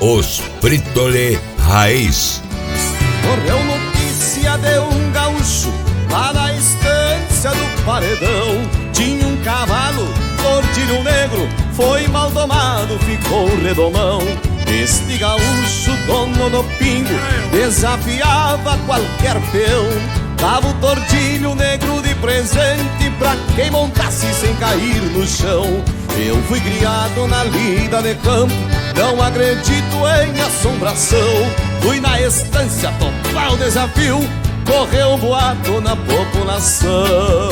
Os Frítole Raiz. Correu notícia de um gaúcho lá na estância do Paredão. Tinha um cavalo, tordilho negro, foi mal domado, ficou redomão. Este gaúcho, dono do pingo, desafiava qualquer peão. Dava o tordilho negro de presente pra quem montasse sem cair no chão. Eu fui criado na lida de campo, não acredito em assombração. Fui na estância topar o desafio, correu um boato na população.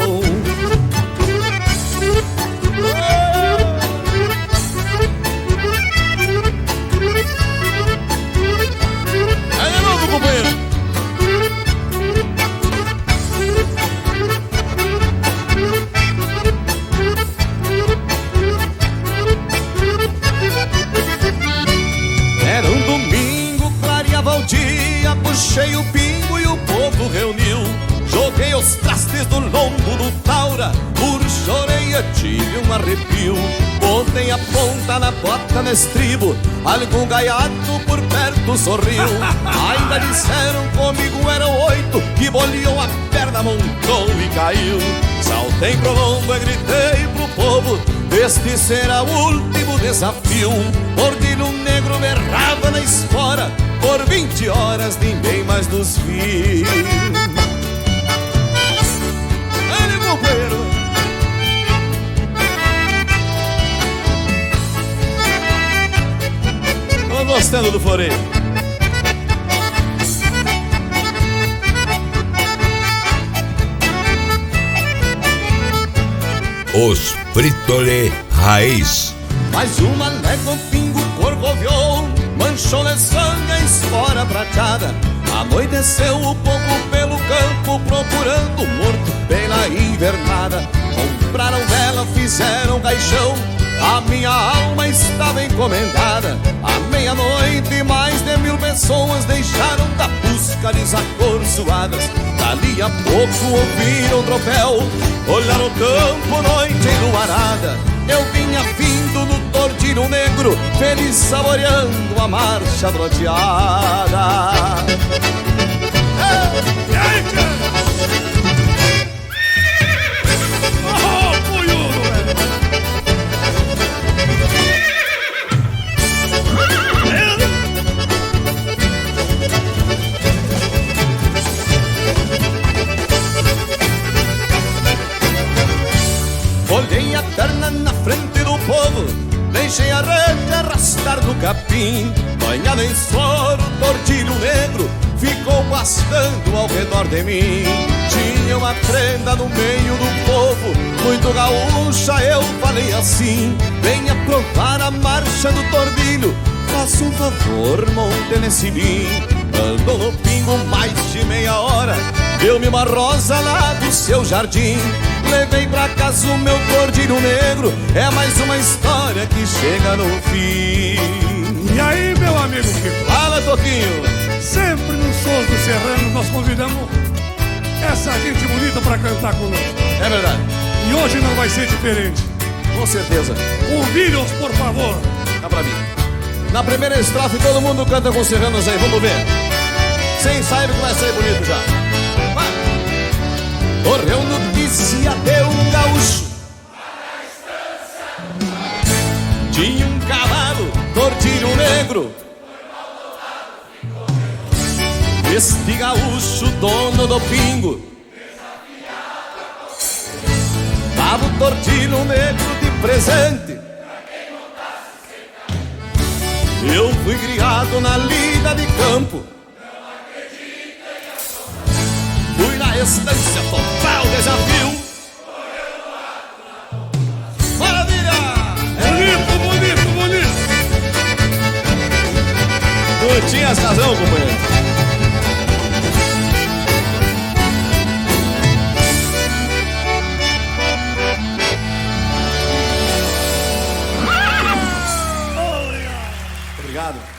É de novo, companheiro. Era um domingo, clareava o dia, puxei o pingo e o povo reuniu. Joguei os trastes do lombo do taura, por choreia tive um arrepio. Botei a ponta na bota no estribo, algum gaiato por perto sorriu. Ainda disseram comigo eram 8, que boleou a perna, montou e caiu. Saltei pro lombo e gritei pro povo, este será o último desafio. Tordilho negro berrava na espora, por 20 horas ninguém mais nos viu. Ele, companheiro. Tô gostando do floreio. Os Frítole Raiz. Mais uma légua, um pingo corcoviou, manchou de sangue a espora prateada. Anoiteceu o povo pelo campo, procurando o morto pela invernada. Compraram vela, fizeram caixão, a minha alma estava encomendada. À meia-noite mais de 1000 pessoas deixaram da busca desacorçoadas. Dali a pouco ouviram tropel, olharam o campo, noite enluarada. Eu vinha vindo no tordilho negro, feliz saboreando a marcha troteada. E aí, cara? Oh, punhudo, olhei a perna na frente do povo, deixei a rede arrastar no capim. Banhado em suor, o tordilho negro ficou pastando ao redor de mim. Tinha uma prenda no meio do povo, muito gaúcha, eu falei assim: venha provar a marcha do tordilho, faça um favor, monte nesse mim. Andou no pingo mais de meia hora, deu-me uma rosa lá do seu jardim. Levei pra casa o meu tordilho negro, é mais uma história que chega no fim. E aí, meu amigo Kiko? Fala, Toquinho. Sempre nos Sons do Serrano nós convidamos essa gente bonita pra cantar conosco. É verdade. E hoje não vai ser diferente. Com certeza. Convide-os, por favor. Dá pra mim. Na primeira estrofe todo mundo canta com os serranos aí, vamos ver. Sem sabe que vai sair bonito já. Vai. Correu notícia de um gaúcho, tinha um cavalo, tordilho negro. Este gaúcho, dono do pingo, dava o tordilho negro de presente. Eu fui criado na lida de campo, fui na estância total desafio. Maravilha! Bonito, bonito, bonito. Tu tinhas razão, companheiro. Obrigado.